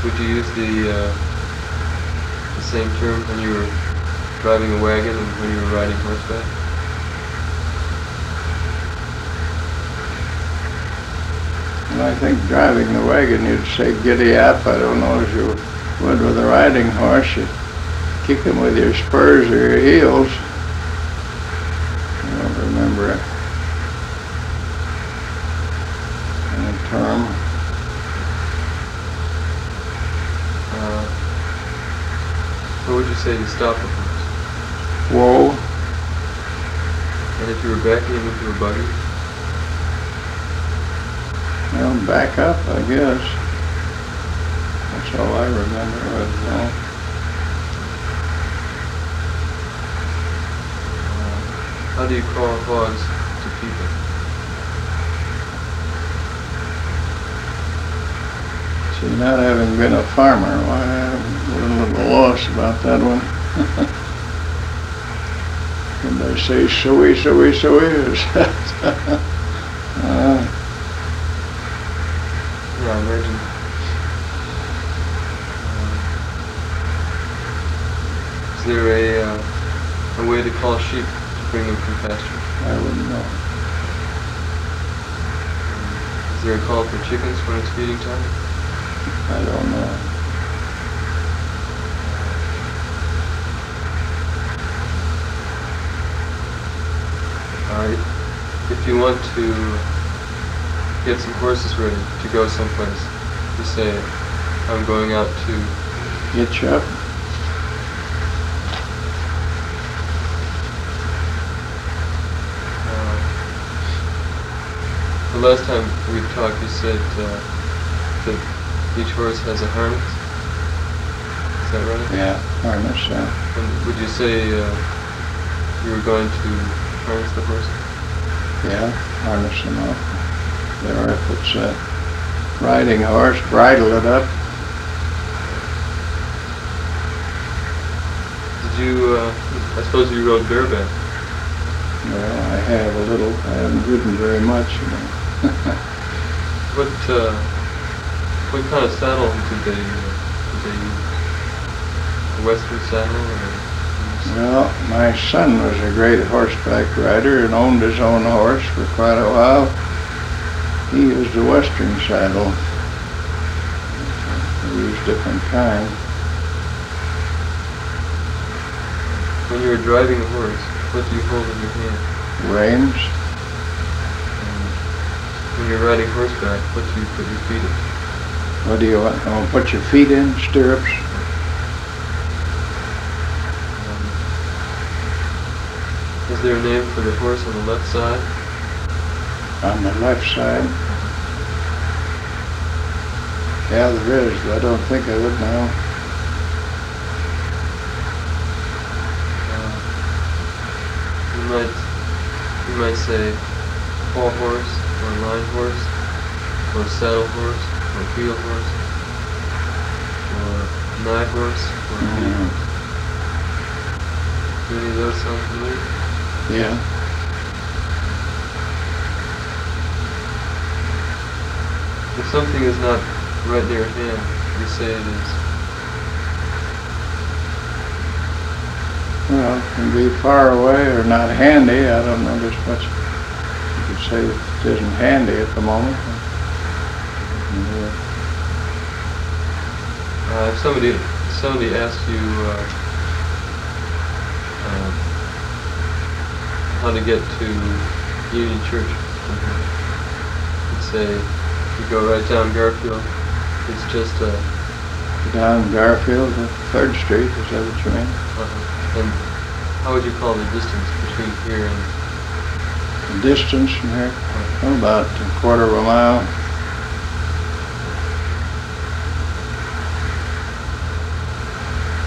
Would you use the same term when you were driving a wagon and when you were riding horseback? Well, I think driving the wagon you'd say giddy up. I don't know if you would with a riding horse. You kick him with your spurs or your heels. I don't remember it. Any term. What would you say to stop a horse? Whoa. And if you were backing him into a buggy? Well, back up, I guess. That's all I remember was, how do you call hogs to people? See, not having been a farmer, we're a little lost about that one. When they say suey, suey, suey, Yeah, I imagine. Is there a way to call sheep to bring them from pasture? I wouldn't know. Is there a call for chickens when it's feeding time? I don't know. If you want to get some horses ready to go someplace, you say, I'm going out to Get you up. The last time we talked, you said that each horse has a harness. Is that right? Yeah, harness, yeah. And would you say you were going to harness the horse? Yeah, harness them up. There, if it's a riding horse, bridle it up. Did you, I suppose you rode bareback? Well, I have a little. I haven't ridden very much, you know. What kind of saddle did they use? A Western saddle? Or Well, my son was a great horseback rider and owned his own horse for quite a while. He used a Western saddle. He used different kinds. When you were driving a horse, what do you hold in your hand? Reins. When you're riding horseback, what do you put your feet in? What do you want? Oh, put your feet in? Stirrups? Is there a name for the horse on the left side? On the left side? Yeah, there is, but I don't think I would now. You might say paw horse, or line horse, or saddle horse, or wheel horse, or nigh horse, or lead horse. Do any of those sound familiar? Yeah. If something is not right near at hand, you say it is. Well, it can be far away or not handy. I don't know just what you could say it isn't handy at the moment. If somebody asks you how to get to Union Church, you'd say you go right down Garfield. It's just Down Garfield, 3rd Street, is that what you mean? And how would you call the distance between here and? The distance from here? Oh, about a quarter of a mile.